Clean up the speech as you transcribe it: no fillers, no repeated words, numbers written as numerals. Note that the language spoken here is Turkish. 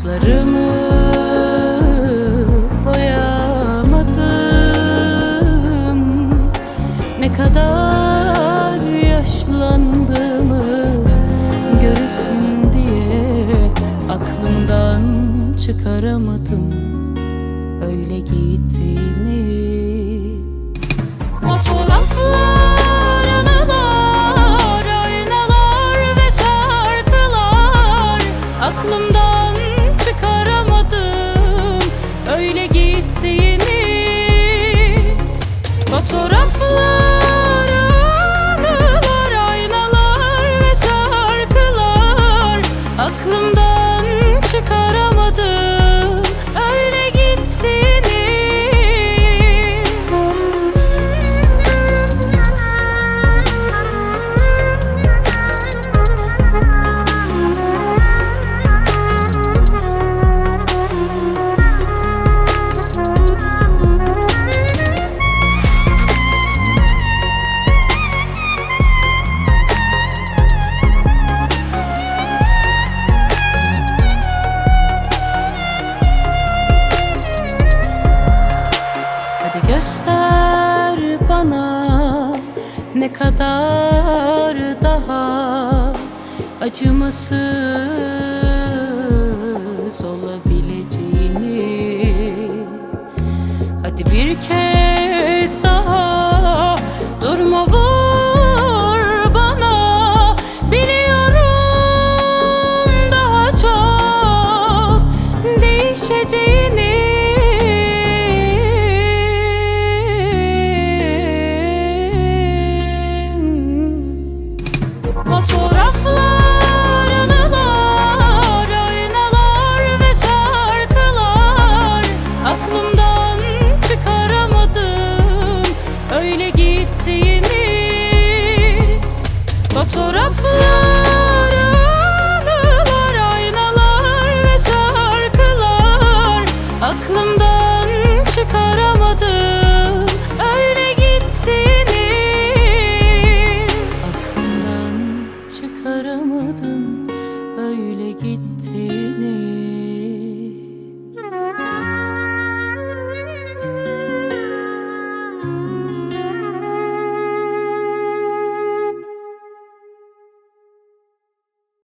Saçlarımı boyamadım, ne kadar yaşlandığımı göresin diye aklımdan çıkaramadım öyle gittiğini. Fotoğraflar, anılar, aynalar ve şarkılar, aklımdan çıkaramadım öyle gittiğini. Fotoğraflar, anılar, aynalar ve şarkılar, aklımdan çıkaramadım öyle gittiğini. Göster bana ne kadar daha acımasız olabileceğini. Hadi bir kez daha durma, vur bana. Biliyorum daha çok değişeceğini. Fotoğraflar, anılar, aynalar ve şarkılar, aklımdan çıkaramadım öyle gittiğini. Fotoğraflar, anılar, aynalar ve şarkılar, aklımdan çıkaramadım öyle gittiğini. Çıkaramadım öyle gittiğini.